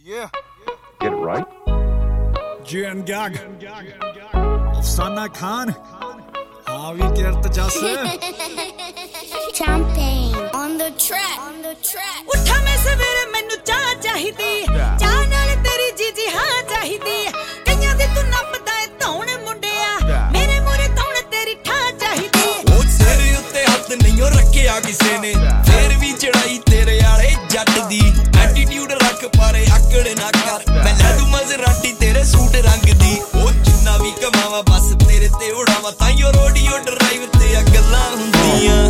Yeah. Get it right. Jian Gag. Afsana Khan. Javi Kirt Jas. Champagne on the track. On the track. उठा मैं सवेरे मैनू चाह चाहिदी चाह नाल तेरी जीजी हाँ चाहिदी कईयां दी तू नपदा ए धौण मुंडिया मेरे मोरे धौण तेरी ठा चाहिदी ओ सिर उत्ते हत्थ नहीं रखिया किसे ने फिर भी चढ़ाई तेरे आले जट दी एटीट्यूड रख पारे आकड़ ना कर मैं ले दूं मजराटी तेरे सूट रंग दी ओ जिन्ना भी कमावा बस तेरे ते उड़ावा ताईयो रोडियो ड्राइव ते गल्लां हुंदियां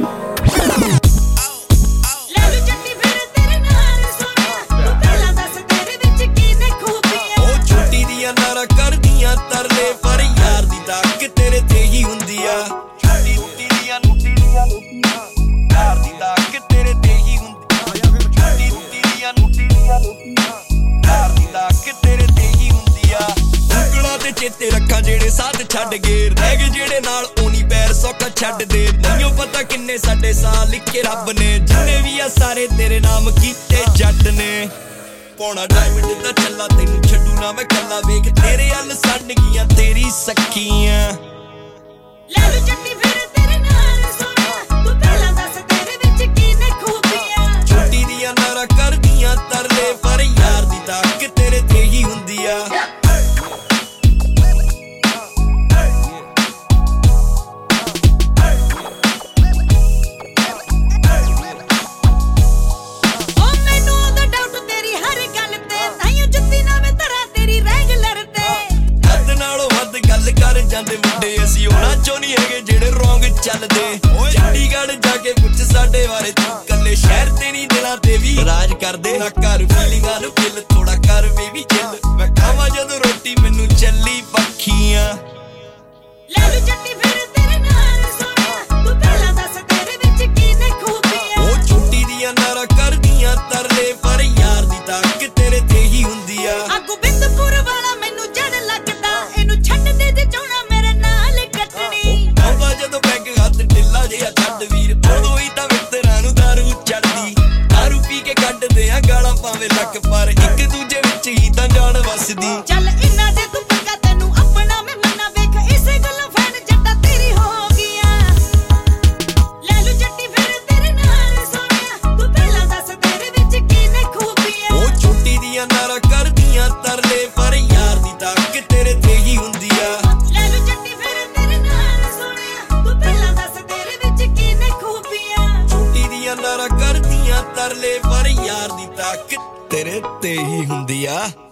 तरले पर यार दी ताक तेरे ते ही हुंदी आ छुट्टी नुट्टी दियां यार दी ताक तेरे ते ही हुंदी छुट्टी नुट्टी दियां यार दी ताक तेरे ते ही हुंदी आ ਉਂਗਲਾਂ ਤੇ ਚੇਤੇ ਰੱਖਾਂ ਜਿਹੜੇ ਸਾਥ ਛੱਡ ਗਏ ਰਹਿ ਗਏ ਜਿਹੜੇ ਨਾਲ ਓਨੀ ਪੈਰ ਸੌਖਾ ਛੱਡ ਦੇ ਨਹੀਂਓ ਪਤਾ ਕਿੰਨੇ ਸਾਡੇ ਸਾਲ ਲਿਖੇ ਰੱਬ ਨੇ ਜਿੰਨੇ ਵੀ ਆ ਸਾਰੇ ਤੇਰੇ ਨਾਮ ਕੀਤੇ ਜੱਟ ਨੇ ਪੌਣਾ ਡਾਇਮੰਡ ਦਾ ਚੱਲਾ ਤੈਨੂੰ ਛੱਡੂ ਨਾ ਮੈਂ ਕੱਲਾ ਵੇਖ ਤੇਰੇ ਹੱਲ ਸੜ ਗਈਆਂ ਤੇਰੀ ਸੱਖੀਆਂ ਲੈ ਲੂ ਚੱਟੀ ਫਿਰ ਤੇਰੇ ਨਾਲ ਸੋਹਣਿਆ ਤੂੰ ਪਹਿਲਾਂ ਦੱਸ ਤੇਰੇ ਵਿੱਚ ਕੀ ਨੇ ਖੂਬੀਆਂ ਛੁੱਟੀ ਦੀਆਂ ਨਾਰਾ ਕਰਦੀਆਂ ਤਰਲੇ ਪਰ ਯਾਰ ਦੀ ਤਾਕ ਤੇਰੇ ਤੇ ਹੀ ਹੁੰਦੀ ਆ ਜਾਂਦੇ ਮੁੰਡੇ ਅਸੀਂ ਉਹਨਾਂ ਚੋਂ ਨਹੀਂ ਹੈਗੇ ਜਿਹੜੇ ਰੋਂਗ ਚੱਲਦੇ ਚੰਡੀਗੜ੍ਹ ਜਾ ਕੇ ਪੁੱਛ ਸਾਡੇ ਬਾਰੇ ਤੂੰ ਕੱਲੇ ਸ਼ਹਿਰ ਤੇ ਨਹੀਂ ਦਿਲਾਂ ਤੇ ਵੀ ਰਾਜ ਕਰਦੇ ਨਾ ਕਰ ਫੀਲਿੰਗਾਂ ਨੂੰ ਕਿਲ ਥੋੜਾ ਕਰ ਬੇਬੀ ਚਿੱਲ ਮੈਂ ਖਾਵਾਂ ਜਦੋਂ ਰੋਟੀ ਮੈਨੂੰ ਚੱਲੀ ਪੱਖੀਆਂ ਲੈ ਲੂ ਚੱਟੀ ਫਿਰ ਤੇਰੇ ਨਾਲ ਸੋਹਣਿਆ ਤੂੰ ਪਹਿਲਾਂ ਦੱਸ ਤੇਰੇ ਵਿੱਚ ਕੀ ਨੇ ਖੂਬੀਆਂ ਉਹ ਛੁੱਟੀ ਦੀਆਂ ਨਾਰਾ ਕਰਦੀਆਂ ਤਰਲੇ ਪਰ ਯਾਰ ਦੀ ਤਾਕ ਤੇਰੇ ਤੇ ਹੀ ਹੁੰਦੀ ਆ ਗੋਬਿੰਦਪੁਰ ਵਾਲਾ ਮੈਨੂੰ ਜੜ ਲੱਗਦਾ ਇਹਨੂੰ ਛੱਡ ਦੇ ਜੇ ਚਾਹਣਾ ਮੇਰੇ ਨਾਲ ਕੱਟਣੀ ਆਉਂਦਾ ਜਦੋਂ ਬੈਗ ਹੱਥ ਢਿੱਲਾ ਜਿਹਾ ਛੱਡ ਵੀਰ ਉਦੋਂ ਹੀ ਤਾਂ ਮਿੱਤਰਾਂ ਨੂੰ ਦਾਰੂ ਚੜਦੀ ਦਾਰੂ ਪੀ ਕੇ ਕੱਢਦੇ ਆ ਗਾਲਾਂ ਭਾਵੇਂ ਲੱਕ ਪਰ ਇੱਕ ਦੂਜੇ ਵਿੱਚ ਹੀ ਤਾਂ ਜਾਨ ਵਸਦੀ ਚੱਲ ਇੰਨਾ ਜੇ ਤੂੰ ਪੱਕਾ ਤੈਨੂੰ ਆਪਣਾ ਮੈਂ ਮੰਨਾ ਵੇਖ ਇਸੇ ਗੱਲੋਂ ਫੈਨ ਜੱਟਾ ਤੇਰੀ ਹੋ ਗਈਆਂ ਲੈ ਲੂ ਚੱਟੀ ਫਿਰ ਤੇਰੇ ਨਾਲ ਸੋਹਣਿਆ ਤੂੰ ਪਹਿਲਾਂ ਦੱਸ ਤੇਰੇ ਵਿੱਚ ਕੀ ਨੇ ਖੂਬੀਆਂ ਉਹ ਛੁੱਟੀ ਦੀਆਂ ਨਾਰਾ ਕਰਦੀਆਂ ਤਰਲੇ ਪਰ ਯਾਰ ਦੀ ਤਾਕ ਤੇਰੇ ਤੇ ਹੀ ਹੁੰਦੀ ਆ ਲੈ ਲੂ ਚੱਟੀ ਫਿਰ ਤੇਰੇ ਨਾਲ ਸੋਹਣਿਆ ਤੂੰ ਪਹਿਲਾਂ ਦੱਸ ਤੇਰੇ ਵਿੱਚ ਕੀ ਨੇ ਖੂਬੀਆਂ ਛੁੱਟੀ ਦੀਆਂ ਨਾਰਾ ਕਰਦੀਆਂ ਤਰਲੇ ਪਰ ਯਾਰ ਦੀ ਤਾਕ ਤੇਰੇ ਤੇ ਹੀ ਹੁੰਦੀ ਆ